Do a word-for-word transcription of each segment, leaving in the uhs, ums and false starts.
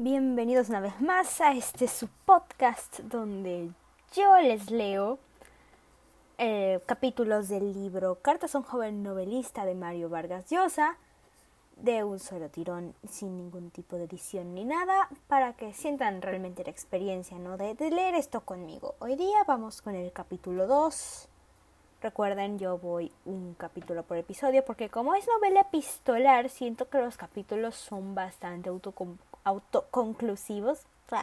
Bienvenidos una vez más a este su podcast donde yo les leo eh, capítulos del libro Cartas a un joven novelista de Mario Vargas Llosa de un solo tirón, sin ningún tipo de edición ni nada, para que sientan realmente la experiencia, ¿no? de, de leer esto conmigo. Hoy día vamos con el capítulo dos. Recuerden, yo voy un capítulo por episodio porque como es novela epistolar, siento que los capítulos son bastante autocom- autoconclusivos.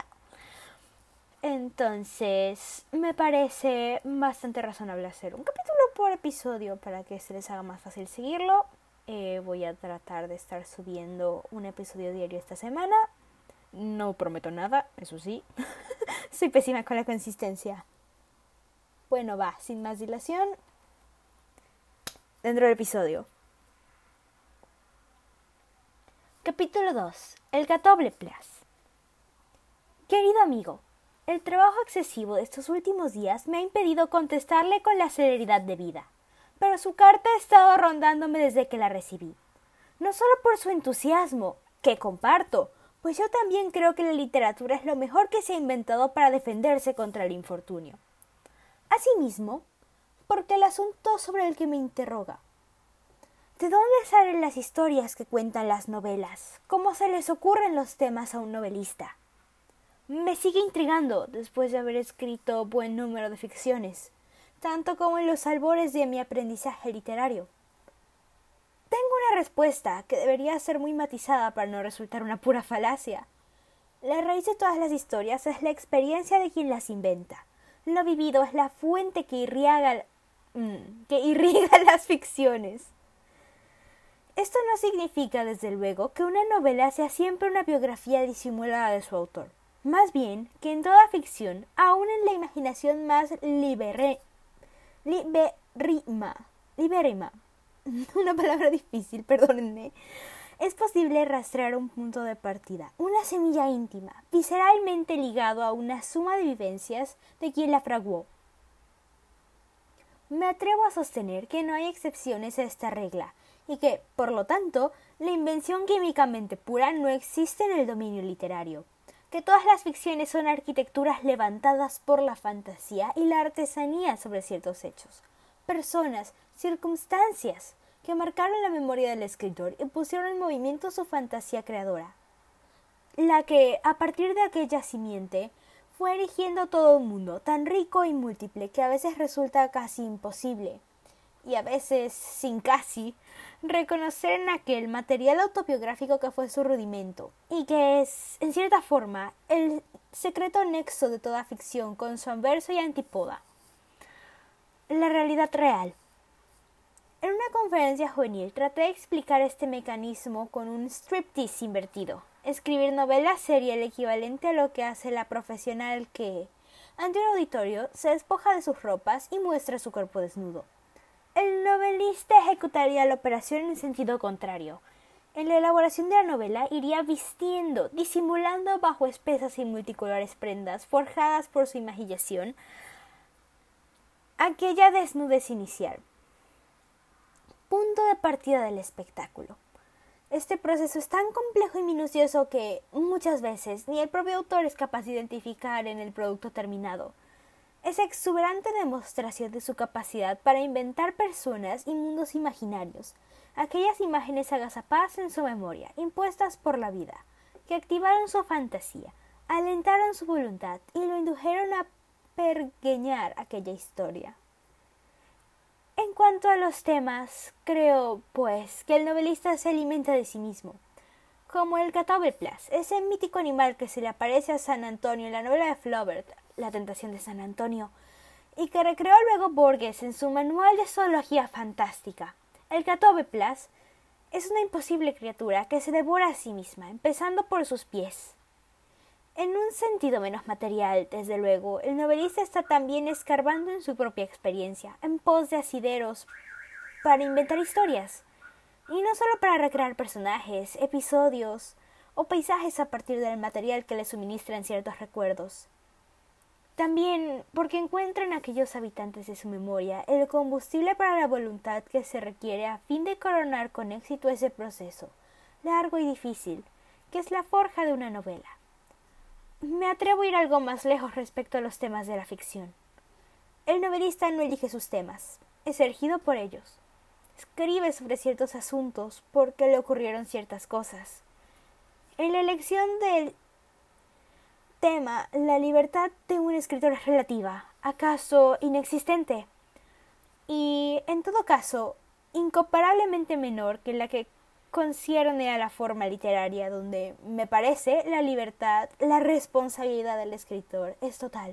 Entonces, me parece bastante razonable hacer un capítulo por episodio para que se les haga más fácil seguirlo. Eh, voy a tratar de estar subiendo un episodio diario esta semana. No prometo nada, eso sí. Soy pésima con la consistencia. Bueno, va, sin más dilación. Dentro del episodio. Capítulo dos. El Gatoble Place. Querido amigo, el trabajo excesivo de estos últimos días me ha impedido contestarle con la celeridad debida, pero su carta ha estado rondándome desde que la recibí. No solo por su entusiasmo, que comparto, pues yo también creo que la literatura es lo mejor que se ha inventado para defenderse contra el infortunio. Asimismo, porque el asunto sobre el que me interroga. ¿De dónde salen las historias que cuentan las novelas? ¿Cómo se les ocurren los temas a un novelista? Me sigue intrigando después de haber escrito buen número de ficciones, tanto como en los albores de mi aprendizaje literario. Tengo una respuesta que debería ser muy matizada para no resultar una pura falacia. La raíz de todas las historias es la experiencia de quien las inventa. Lo vivido es la fuente que irriga, mm, que irriga las ficciones. Esto no significa, desde luego, que una novela sea siempre una biografía disimulada de su autor. Más bien, que en toda ficción, aun en la imaginación más libere, liberrima, liberrima, una palabra difícil, perdónenme, es posible rastrear un punto de partida, una semilla íntima, visceralmente ligado a una suma de vivencias de quien la fraguó. Me atrevo a sostener que no hay excepciones a esta regla, y que, por lo tanto, la invención químicamente pura no existe en el dominio literario, que todas las ficciones son arquitecturas levantadas por la fantasía y la artesanía sobre ciertos hechos, personas, circunstancias, que marcaron la memoria del escritor y pusieron en movimiento su fantasía creadora, la que, a partir de aquella simiente, fue erigiendo todo un mundo tan rico y múltiple que a veces resulta casi imposible, y a veces, sin casi, reconocer en aquel material autobiográfico que fue su rudimento, y que es, en cierta forma, el secreto nexo de toda ficción con su anverso y antípoda, la realidad real. En una conferencia juvenil traté de explicar este mecanismo con un striptease invertido. Escribir novelas sería el equivalente a lo que hace la profesional que, ante un auditorio, se despoja de sus ropas y muestra su cuerpo desnudo. El novelista ejecutaría la operación en sentido contrario. En la elaboración de la novela iría vistiendo, disimulando bajo espesas y multicolores prendas forjadas por su imaginación, aquella desnudez inicial. Punto de partida del espectáculo. Este proceso es tan complejo y minucioso que, muchas veces, ni el propio autor es capaz de identificar en el producto terminado. Esa exuberante demostración de su capacidad para inventar personas y mundos imaginarios, aquellas imágenes agazapadas en su memoria, impuestas por la vida, que activaron su fantasía, alentaron su voluntad y lo indujeron a pergeñar aquella historia. En cuanto a los temas, creo, pues, que el novelista se alimenta de sí mismo, como el Gatoble Place, ese mítico animal que se le aparece a San Antonio en la novela de Flaubert, La tentación de San Antonio, y que recreó luego Borges en su manual de zoología fantástica. El Gatoble Place es una imposible criatura que se devora a sí misma, empezando por sus pies. En un sentido menos material, desde luego, el novelista está también escarbando en su propia experiencia, en pos de asideros para inventar historias, y no solo para recrear personajes, episodios o paisajes a partir del material que le suministran ciertos recuerdos. También porque encuentra en aquellos habitantes de su memoria el combustible para la voluntad que se requiere a fin de coronar con éxito ese proceso, largo y difícil, que es la forja de una novela. me atrevo a ir algo más lejos respecto a los temas de la ficción. El novelista no elige sus temas, es elegido por ellos. Escribe sobre ciertos asuntos porque le ocurrieron ciertas cosas. En la elección del tema, la libertad de un escritor es relativa, acaso inexistente, y en todo caso, incomparablemente menor que la que concierne a la forma literaria, donde, me parece, la libertad, la responsabilidad del escritor es total.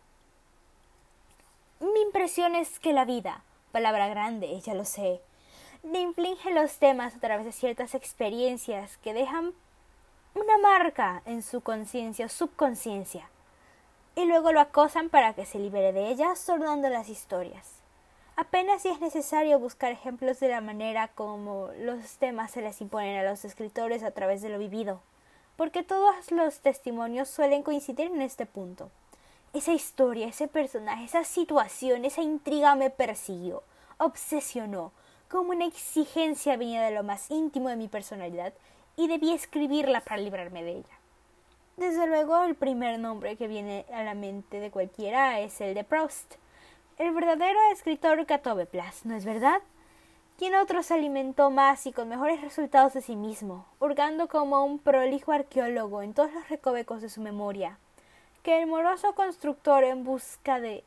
Mi impresión es que la vida, palabra grande, ya lo sé, le inflige los temas a través de ciertas experiencias que dejan una marca en su conciencia o subconsciencia, y luego lo acosan para que se libere de ellas sornando las historias. Apenas si es necesario buscar ejemplos de la manera como los temas se les imponen a los escritores a través de lo vivido, porque todos los testimonios suelen coincidir en este punto. Esa historia, ese personaje, esa situación, esa intriga me persiguió, obsesionó, como una exigencia venía de lo más íntimo de mi personalidad, y debí escribirla para librarme de ella. Desde luego, el primer nombre que viene a la mente de cualquiera es el de Proust, el verdadero escritor Catobeplas, ¿no es verdad? ¿Quién otro se alimentó más y con mejores resultados de sí mismo, hurgando como un prolijo arqueólogo en todos los recovecos de su memoria, que el moroso constructor en busca de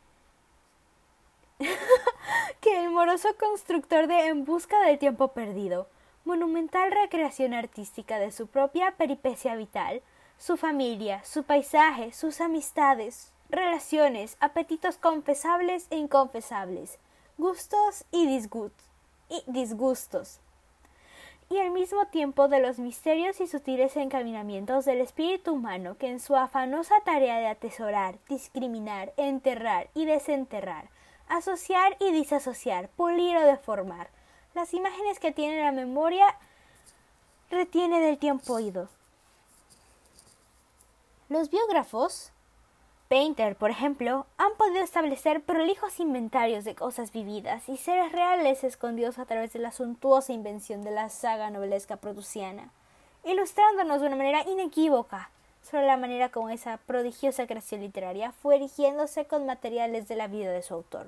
que el moroso constructor de En busca del tiempo perdido, monumental recreación artística de su propia peripecia vital, su familia, su paisaje, sus amistades, relaciones, apetitos confesables e inconfesables, gustos y, disgust y disgustos, y al mismo tiempo de los misterios y sutiles encaminamientos del espíritu humano que en su afanosa tarea de atesorar, discriminar, enterrar y desenterrar, asociar y disasociar, pulir o deformar, las imágenes que tiene la memoria retiene del tiempo oído. Los biógrafos, Painter, por ejemplo, han podido establecer prolijos inventarios de cosas vividas y seres reales escondidos a través de la suntuosa invención de la saga novelesca prusiana, ilustrándonos de una manera inequívoca sobre la manera como esa prodigiosa creación literaria fue erigiéndose con materiales de la vida de su autor.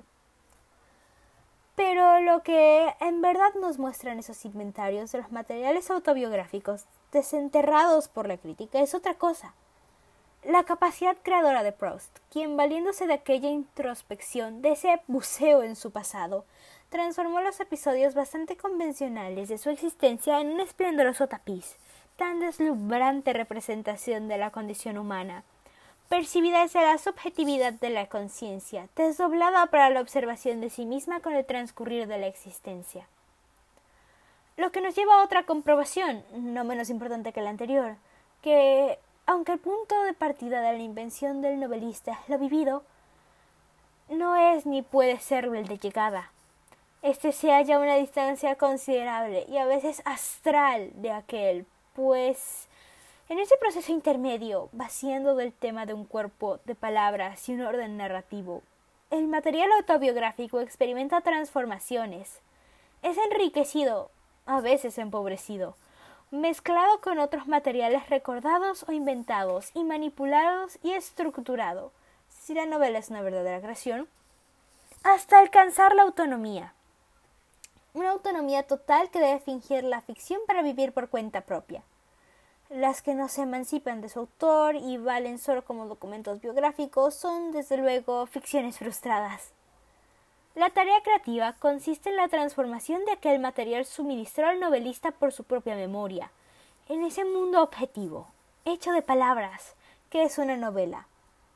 Pero lo que en verdad nos muestran esos inventarios de los materiales autobiográficos desenterrados por la crítica es otra cosa. La capacidad creadora de Proust, quien valiéndose de aquella introspección, de ese buceo en su pasado, transformó los episodios bastante convencionales de su existencia en un esplendoroso tapiz, tan deslumbrante representación de la condición humana, percibida desde la subjetividad de la conciencia, desdoblada para la observación de sí misma con el transcurrir de la existencia. Lo que nos lleva a otra comprobación, no menos importante que la anterior, que aunque el punto de partida de la invención del novelista es lo vivido, no es ni puede ser el de llegada. Este se halla a una distancia considerable y a veces astral de aquel, pues en ese proceso intermedio, vaciando del tema de un cuerpo de palabras y un orden narrativo, el material autobiográfico experimenta transformaciones. Es enriquecido, a veces empobrecido, mezclado con otros materiales recordados o inventados y manipulados y estructurado, si la novela es una verdadera creación, hasta alcanzar la autonomía. Una autonomía total que debe fingir la ficción para vivir por cuenta propia. Las que no se emancipan de su autor y valen solo como documentos biográficos son, desde luego, ficciones frustradas. La tarea creativa consiste en la transformación de aquel material suministrado al novelista por su propia memoria, en ese mundo objetivo, hecho de palabras, que es una novela.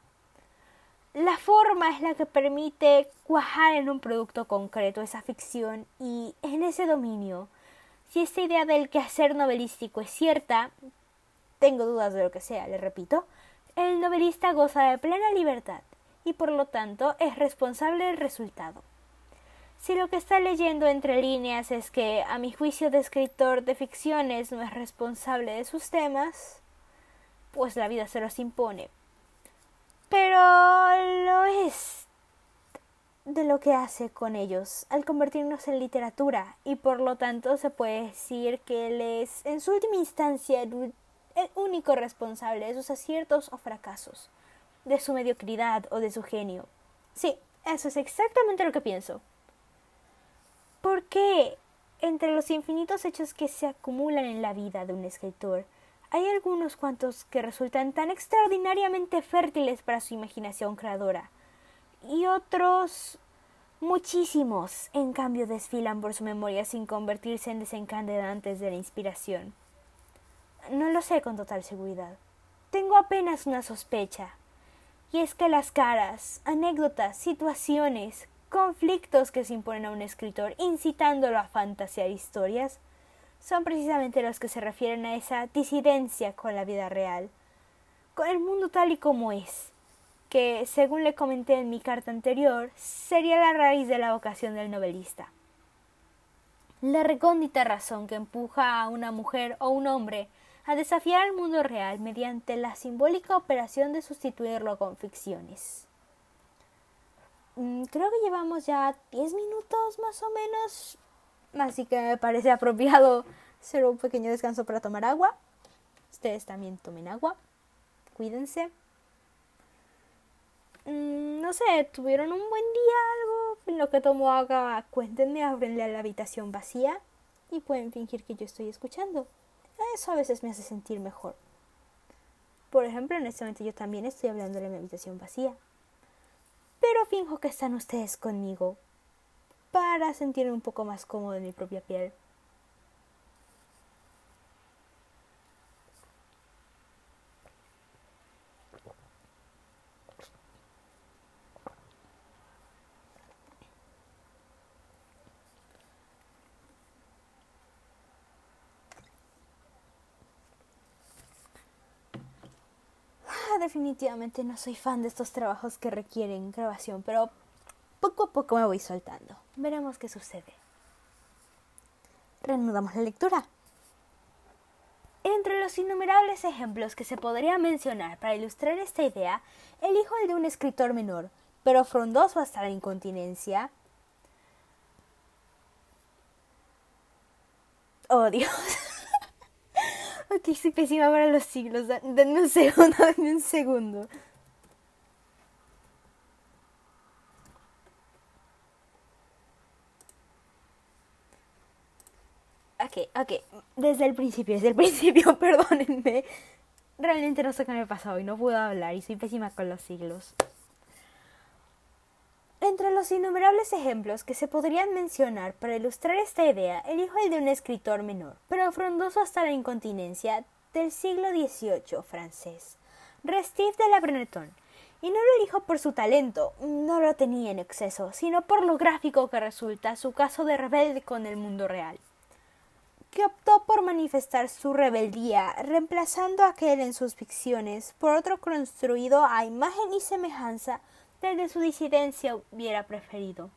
La forma es la que permite cuajar en un producto concreto esa ficción y, en ese dominio, si esta idea del quehacer novelístico es cierta, tengo dudas de lo que sea, le repito, el novelista goza de plena libertad y por lo tanto es responsable del resultado. Si lo que está leyendo entre líneas es que, a mi juicio de escritor de ficciones, no es responsable de sus temas, pues la vida se los impone. Pero lo es de lo que hace con ellos al convertirnos en literatura y por lo tanto se puede decir que él es, en su última instancia, el el único responsable de sus aciertos o fracasos, de su mediocridad o de su genio. Sí, eso es exactamente lo que pienso. ¿Por qué, entre los infinitos hechos que se acumulan en la vida de un escritor, hay algunos cuantos que resultan tan extraordinariamente fértiles para su imaginación creadora, y otros, muchísimos, en cambio desfilan por su memoria sin convertirse en desencadenantes de la inspiración? No lo sé con total seguridad. Tengo apenas una sospecha, y es que las caras, anécdotas, situaciones, conflictos que se imponen a un escritor incitándolo a fantasear historias son precisamente los que se refieren a esa disidencia con la vida real, con el mundo tal y como es, que, según le comenté en mi carta anterior, sería la raíz de la vocación del novelista. La recóndita razón que empuja a una mujer o un hombre a desafiar al mundo real mediante la simbólica operación de sustituirlo con ficciones. Creo que llevamos ya diez minutos más o menos, así que me parece apropiado hacer un pequeño descanso para tomar agua. Ustedes también tomen agua, cuídense. No sé, ¿tuvieron un buen día, algo? En lo que tomo agua, cuéntenme, ábrenle a la habitación vacía y pueden fingir que yo estoy escuchando. Eso a veces me hace sentir mejor. Por ejemplo, en este momento yo también estoy hablando en mi habitación vacía. Pero finjo que están ustedes conmigo para sentirme un poco más cómodo en mi propia piel. Definitivamente no soy fan de estos trabajos que requieren grabación, pero poco a poco me voy soltando. Veremos qué sucede. Reanudamos la lectura. Entre los innumerables ejemplos que se podría mencionar para ilustrar esta idea, elijo el de un escritor menor, pero frondoso hasta la incontinencia. ¡Oh, Dios! Ok, soy pésima para los siglos. Denme un segundo, denme un segundo. Ok, ok. Desde el principio, desde el principio, perdónenme. Realmente no sé qué me pasa hoy. No puedo hablar y soy pésima con los siglos. Entre los innumerables ejemplos que se podrían mencionar para ilustrar esta idea, elijo el de un escritor menor, pero frondoso hasta la incontinencia, del siglo dieciocho francés, Restif de la Breton. Y no lo elijo por su talento, no lo tenía en exceso, sino por lo gráfico que resulta su caso de rebelde con el mundo real, que optó por manifestar su rebeldía, reemplazando aquel en sus ficciones por otro construido a imagen y semejanza del de su disidencia hubiera preferido.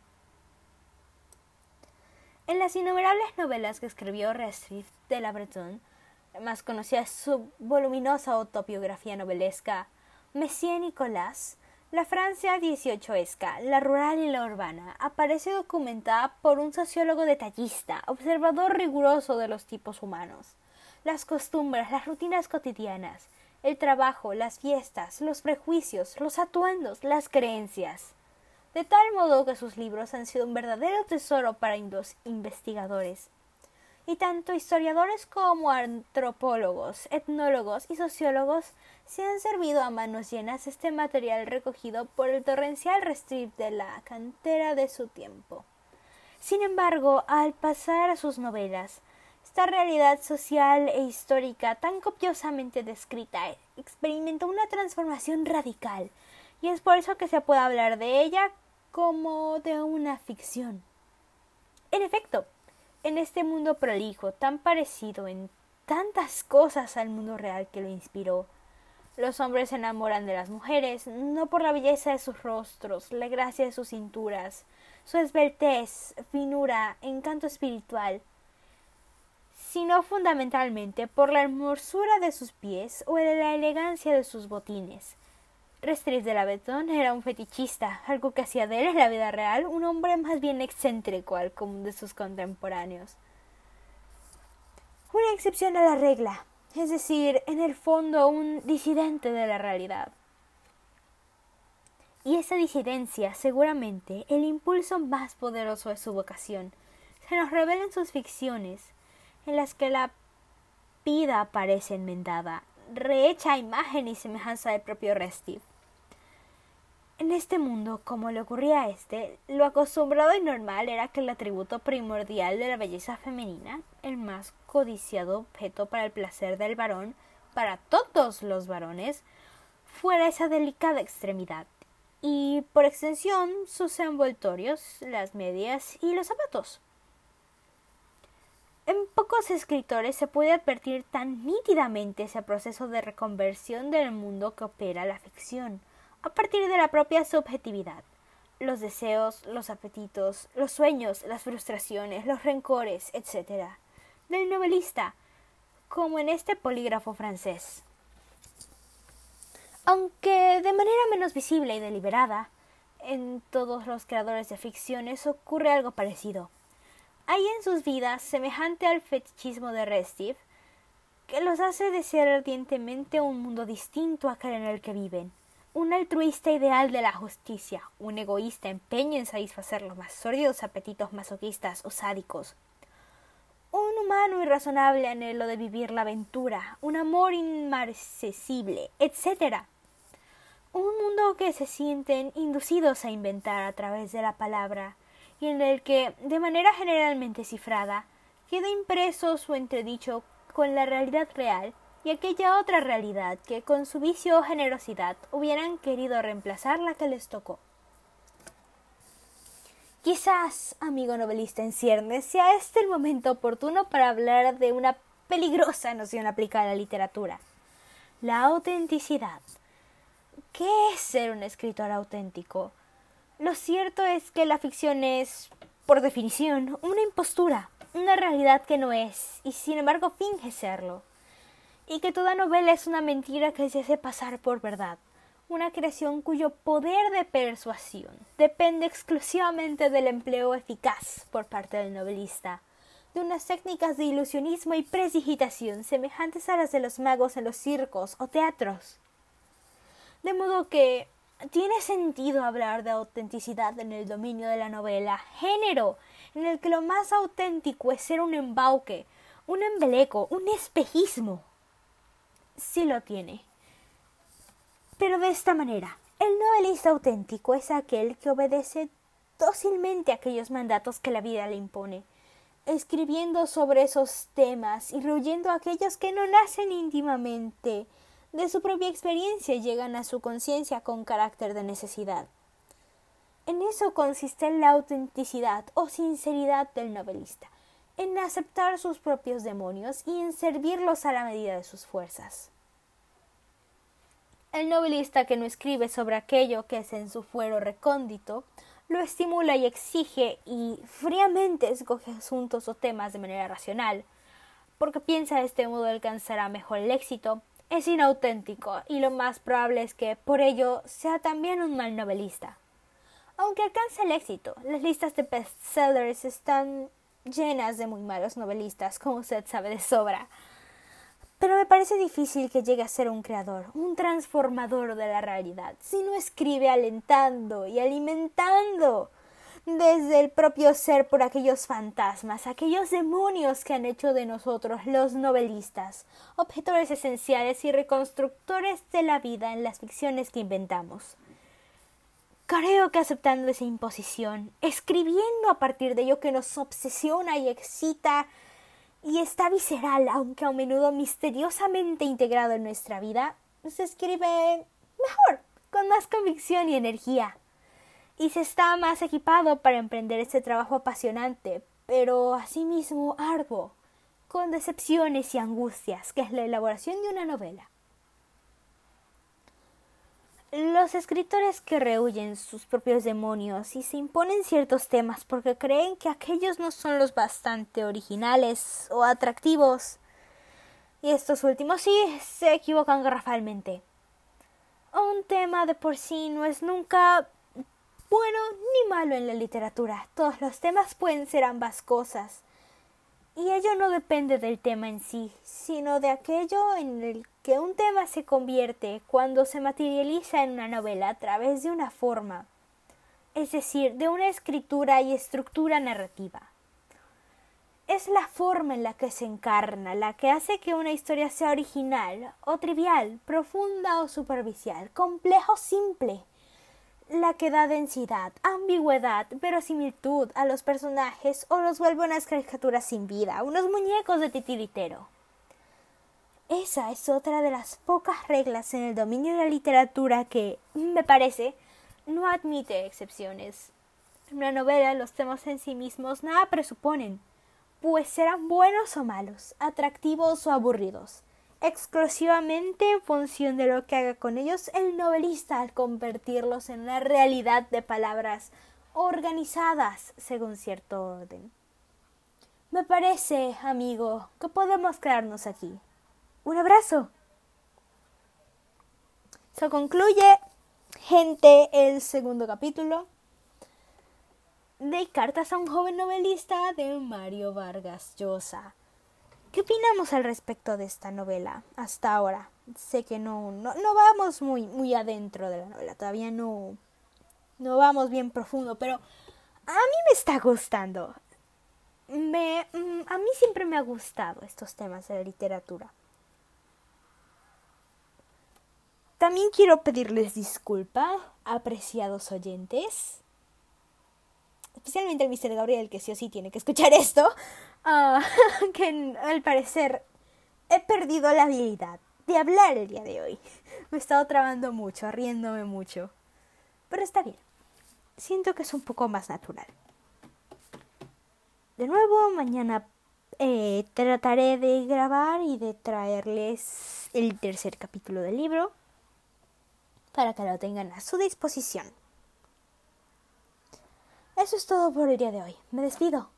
En las innumerables novelas que escribió Restif de la Breton, más conocida es su voluminosa autobiografía novelesca Monsieur Nicolas, la Francia dieciochoesca, la rural y la urbana, aparece documentada por un sociólogo detallista, observador riguroso de los tipos humanos, las costumbres, las rutinas cotidianas, el trabajo, las fiestas, los prejuicios, los atuendos, las creencias, de tal modo que sus libros han sido un verdadero tesoro para los investigadores. Y tanto historiadores como antropólogos, etnólogos y sociólogos se han servido a manos llenas este material recogido por el torrencial Restif de la cantera de su tiempo. Sin embargo, al pasar a sus novelas, esta realidad social e histórica tan copiosamente descrita experimentó una transformación radical, y es por eso que se puede hablar de ella como de una ficción. En efecto, en este mundo prolijo, tan parecido en tantas cosas al mundo real que lo inspiró, los hombres se enamoran de las mujeres, no por la belleza de sus rostros, la gracia de sus cinturas, su esbeltez, finura, encanto espiritual, sino fundamentalmente por la hermosura de sus pies o de la elegancia de sus botines. Restif de la Breton era un fetichista, algo que hacía de él en la vida real un hombre más bien excéntrico al común de sus contemporáneos. Una excepción a la regla, es decir, en el fondo un disidente de la realidad. Y esa disidencia, seguramente, el impulso más poderoso de su vocación, se nos revela en sus ficciones, en las que la vida parece enmendada, rehecha a imagen y semejanza del propio Restif. En este mundo, como le ocurría a este, lo acostumbrado y normal era que el atributo primordial de la belleza femenina, el más codiciado objeto para el placer del varón, para todos los varones, fuera esa delicada extremidad, y por extensión sus envoltorios, las medias y los zapatos. En pocos escritores se puede advertir tan nítidamente ese proceso de reconversión del mundo que opera la ficción, a partir de la propia subjetividad. Los deseos, los apetitos, los sueños, las frustraciones, los rencores, etcétera, del novelista, como en este polígrafo francés. Aunque de manera menos visible y deliberada, en todos los creadores de ficciones ocurre algo parecido. Hay en sus vidas, semejante al fetichismo de Restif, que los hace desear ardientemente un mundo distinto a aquel en el que viven, un altruista ideal de la justicia, un egoísta empeño en satisfacer los más sórdidos apetitos masoquistas o sádicos, un humano irrazonable anhelo de vivir la aventura, un amor inmarcesible, etcétera. Un mundo que se sienten inducidos a inventar a través de la palabra, y en el que, de manera generalmente cifrada, queda impreso su entredicho con la realidad real y aquella otra realidad que, con su vicio o generosidad, hubieran querido reemplazar la que les tocó. Quizás, amigo novelista en ciernes, sea este el momento oportuno para hablar de una peligrosa noción aplicada a la literatura: la autenticidad. ¿Qué es ser un escritor auténtico? Lo cierto es que la ficción es, por definición, una impostura, una realidad que no es, y sin embargo finge serlo. Y que toda novela es una mentira que se hace pasar por verdad, una creación cuyo poder de persuasión depende exclusivamente del empleo eficaz por parte del novelista, de unas técnicas de ilusionismo y presdigitación semejantes a las de los magos en los circos o teatros. De modo que tiene sentido hablar de autenticidad en el dominio de la novela, género en el que lo más auténtico es ser un embauque, un embeleco, un espejismo. Sí lo tiene. Pero de esta manera, el novelista auténtico es aquel que obedece dócilmente a aquellos mandatos que la vida le impone, escribiendo sobre esos temas y rehuyendo a aquellos que no nacen íntimamente de su propia experiencia y llegan a su conciencia con carácter de necesidad. En eso consiste la autenticidad o sinceridad del novelista, en aceptar sus propios demonios y en servirlos a la medida de sus fuerzas. El novelista que no escribe sobre aquello que es en su fuero recóndito, lo estimula y exige y fríamente escoge asuntos o temas de manera racional, porque piensa de este modo alcanzará mejor el éxito, es inauténtico y lo más probable es que, por ello, sea también un mal novelista. Aunque alcance el éxito, las listas de bestsellers están llenas de muy malos novelistas, como usted sabe de sobra. Pero me parece difícil que llegue a ser un creador, un transformador de la realidad, si no escribe alentando y alimentando desde el propio ser por aquellos fantasmas, aquellos demonios que han hecho de nosotros los novelistas, objetores esenciales y reconstructores de la vida en las ficciones que inventamos. Creo que aceptando esa imposición, escribiendo a partir de ello que nos obsesiona y excita y está visceral, aunque a menudo misteriosamente integrado en nuestra vida, se escribe mejor, con más convicción y energía. Y se está más equipado para emprender este trabajo apasionante, pero asimismo arduo, con decepciones y angustias, que es la elaboración de una novela. Los escritores que rehuyen sus propios demonios y se imponen ciertos temas porque creen que aquellos no son los bastante originales o atractivos, y estos últimos sí se equivocan garrafalmente. Un tema de por sí no es nunca bueno ni malo en la literatura. Todos los temas pueden ser ambas cosas. Y ello no depende del tema en sí, sino de aquello en el que un tema se convierte cuando se materializa en una novela a través de una forma, es decir, de una escritura y estructura narrativa. Es la forma en la que se encarna, la que hace que una historia sea original o trivial, profunda o superficial, compleja o simple, la que da densidad, ambigüedad, verosimilitud a los personajes o los vuelve unas caricaturas sin vida, unos muñecos de titiritero. Esa es otra de las pocas reglas en el dominio de la literatura que, me parece, no admite excepciones. En una novela los temas en sí mismos nada presuponen, pues serán buenos o malos, atractivos o aburridos, exclusivamente en función de lo que haga con ellos el novelista al convertirlos en una realidad de palabras organizadas según cierto orden. Me parece, amigo, que podemos quedarnos aquí. Un abrazo. Se concluye, gente, el segundo capítulo de Cartas a un joven novelista de Mario Vargas Llosa. ¿Qué opinamos al respecto de esta novela hasta ahora? Sé que no, no, no vamos muy, muy adentro de la novela, todavía no, no vamos bien profundo, pero a mí me está gustando. Me, a mí siempre me ha gustado estos temas de la literatura. También quiero pedirles disculpas, apreciados oyentes, especialmente el mister Gabriel, que sí o sí tiene que escuchar esto, uh, que al parecer he perdido la habilidad de hablar el día de hoy. Me he estado trabando mucho, riéndome mucho, pero está bien. Siento que es un poco más natural. De nuevo, mañana eh, trataré de grabar y de traerles el tercer capítulo del libro para que lo tengan a su disposición. Eso es todo por el día de hoy. Me despido.